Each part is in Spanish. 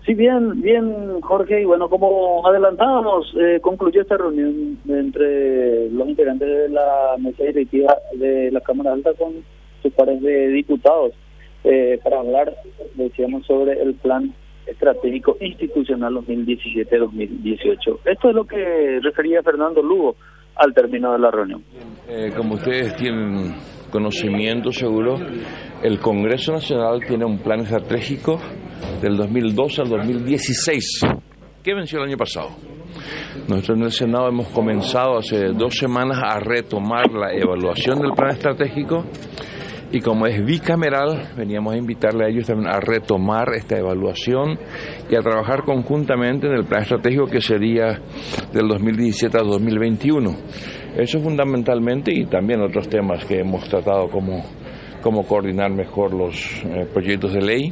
Sí, bien, Jorge, y bueno, como adelantábamos, concluyó esta reunión entre los integrantes de la mesa directiva de la Cámara Alta con sus pares de diputados para hablar, decíamos, sobre el plan estratégico institucional 2017-2018. Esto es lo que refería Fernando Lugo al término de la reunión. Como ustedes tienen conocimiento seguro, el Congreso Nacional tiene un plan estratégico del 2012 al 2016, que venció el año pasado. Nosotros en el Senado hemos comenzado hace 2 semanas a retomar la evaluación del plan estratégico y como es bicameral, veníamos a invitarle a ellos también a retomar esta evaluación y a trabajar conjuntamente en el plan estratégico que sería del 2017 al 2021. Eso fundamentalmente, y también otros temas que hemos tratado como coordinar mejor los proyectos de ley.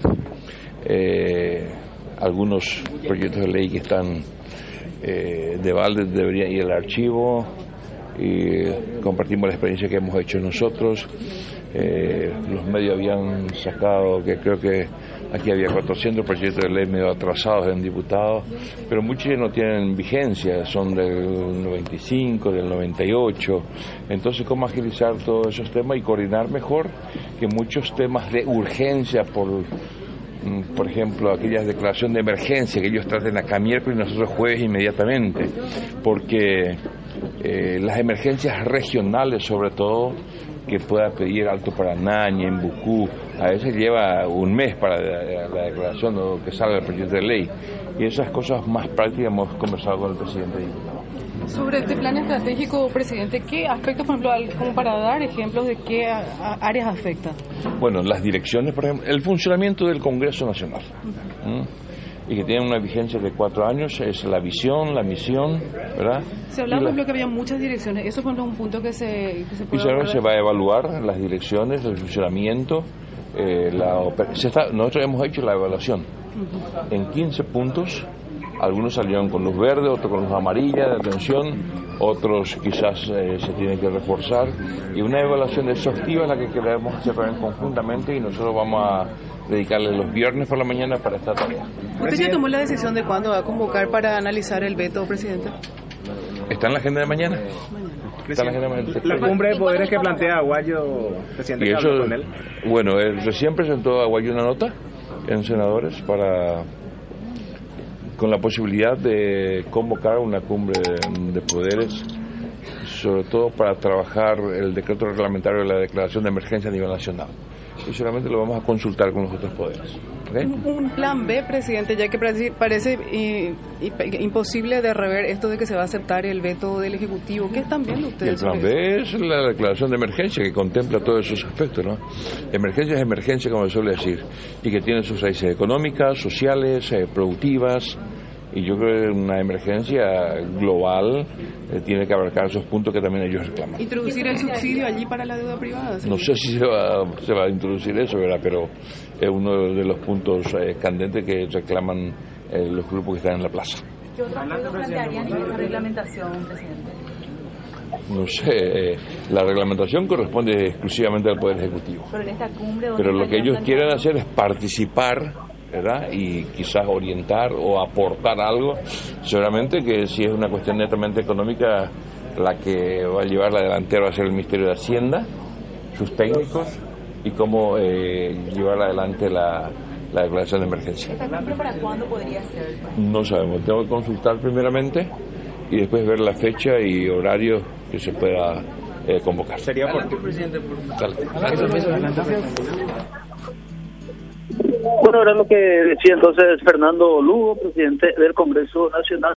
Algunos proyectos de ley que están de balde deberían ir al archivo y compartimos la experiencia que hemos hecho nosotros. Los medios habían sacado que creo que aquí había 400 proyectos de ley medio atrasados en diputados, pero muchos ya no tienen vigencia, son del 95, del 98. Entonces, ¿cómo agilizar todos esos temas y coordinar mejor que muchos temas de urgencia por ejemplo, aquellas declaraciones de emergencia que ellos traten acá miércoles y nosotros jueves inmediatamente, porque las emergencias regionales, sobre todo, que pueda pedir Alto Paraná, Ñembucú, a veces lleva un mes para la declaración o que salga el proyecto de ley. Y esas cosas más prácticas hemos conversado con el presidente. Sobre este plan estratégico, presidente, ¿qué aspectos, por ejemplo, como para dar ejemplos de qué áreas afecta? Bueno, las direcciones, por ejemplo, el funcionamiento del Congreso Nacional, y que tiene una vigencia de 4 años, es la visión, la misión, ¿verdad? Se hablaba, por ejemplo, que había muchas direcciones, eso fue un punto que se puede abordar. Se va a evaluar las direcciones, el funcionamiento, nosotros hemos hecho la evaluación en 15 puntos. Algunos salieron con luz verde, otros con luz amarilla de atención, otros quizás se tienen que reforzar. Y una evaluación exhaustiva es la que queremos hacer también conjuntamente y nosotros vamos a dedicarle los viernes por la mañana para esta tarea. ¿Usted ya tomó la decisión de cuándo va a convocar para analizar el veto, presidente? ¿Está en la agenda de mañana? La cumbre de poderes que plantea Aguayo, presidente, ¿qué habló con él? Bueno, recién presentó Aguayo una nota en senadores con la posibilidad de convocar una cumbre de poderes, sobre todo para trabajar el decreto reglamentario de la declaración de emergencia a nivel nacional. Y solamente lo vamos a consultar con los otros poderes. ¿Okay? Un plan B, presidente, ya que parece imposible de rever esto de que se va a aceptar el veto del Ejecutivo. ¿Qué están viendo ustedes? El plan B es la declaración de emergencia que contempla todos esos aspectos, ¿no? Emergencia es emergencia, como se suele decir, y que tiene sus raíces económicas, sociales, productivas. Y yo creo que una emergencia global tiene que abarcar esos puntos que también ellos reclaman. ¿Introducir el subsidio allí para la deuda privada? ¿Sí? No sé si se va a introducir eso, ¿verdad? Pero es uno de los puntos candentes que reclaman los grupos que están en la plaza. ¿Qué otros puntos plantearían en esa reglamentación, presidente? No sé, la reglamentación corresponde exclusivamente al Poder Ejecutivo. Pero en esta cumbre... Pero lo que ellos quieren hacer es participar, ¿verdad? Y quizás orientar o aportar algo. Seguramente que si es una cuestión netamente económica, la que va a llevar la delantera va a ser el Ministerio de Hacienda, sus técnicos, y cómo llevar adelante la declaración de emergencia. ¿Esta cumbre para cuándo podría ser? No sabemos, tengo que consultar primeramente y después ver la fecha y horario que se pueda convocar. Sería por ti, presidente. Bueno, era lo que decía entonces Fernando Lugo, presidente del Congreso Nacional.